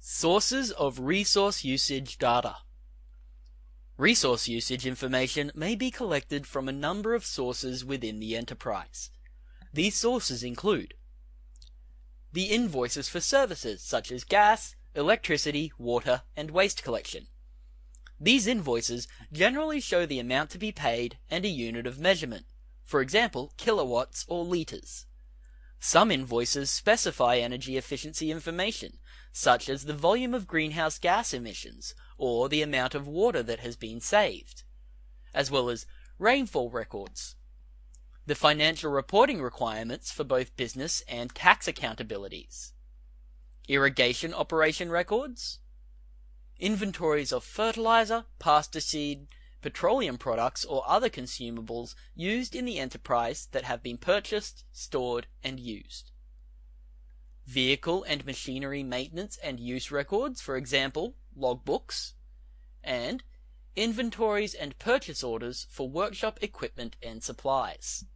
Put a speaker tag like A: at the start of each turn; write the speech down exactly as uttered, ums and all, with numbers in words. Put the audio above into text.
A: Sources of resource usage data. Resource usage information may be collected from a number of sources within the enterprise. These sources include the invoices for services such as gas, electricity, water, and waste collection. These invoices generally show the amount to be paid and a unit of measurement, for example, kilowatts or liters. Some invoices specify energy efficiency information, such as the volume of greenhouse gas emissions or the amount of water that has been saved, as well as rainfall records, the financial reporting requirements for both business and tax accountabilities, irrigation operation records, inventories of fertilizer, pesticide, petroleum products, or other consumables used in the enterprise that have been purchased, stored, and used. Vehicle and machinery maintenance and use records, for example, logbooks, and inventories and purchase orders for workshop equipment and supplies.